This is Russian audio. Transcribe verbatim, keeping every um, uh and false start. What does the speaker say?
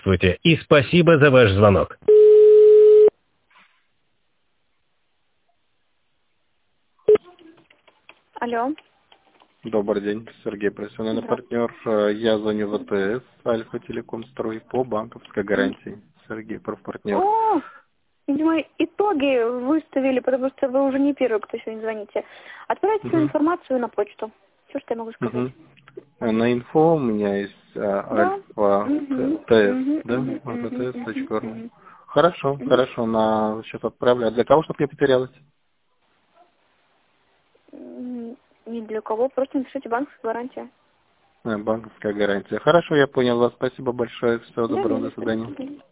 Здравствуйте и спасибо за ваш звонок. Алло. Добрый день, Сергей, профессиональный Здравствуйте. партнер. Э, Я звоню в АТС, Альфа Телеком Строй, по банковской М. гарантии. Сергей, профпартнер. О, видимо, итоги выставили, потому что вы уже не первый, кто сегодня звоните. Отправьте свою Угу. информацию на почту. Все, что я могу сказать. Угу. На инфо у меня есть Да. Альфа Угу. ТС, Угу. да? Угу. АТС Угу. точка ру. Угу. Хорошо, Угу. хорошо, на счет отправлю. А для кого, чтобы не потерялось? М, Ни для кого, просто напишите банковская гарантия. Э, Банковская гарантия. Хорошо, я понял вас. Спасибо большое. Всего Да, доброго, не до за что. свидания. Мгм.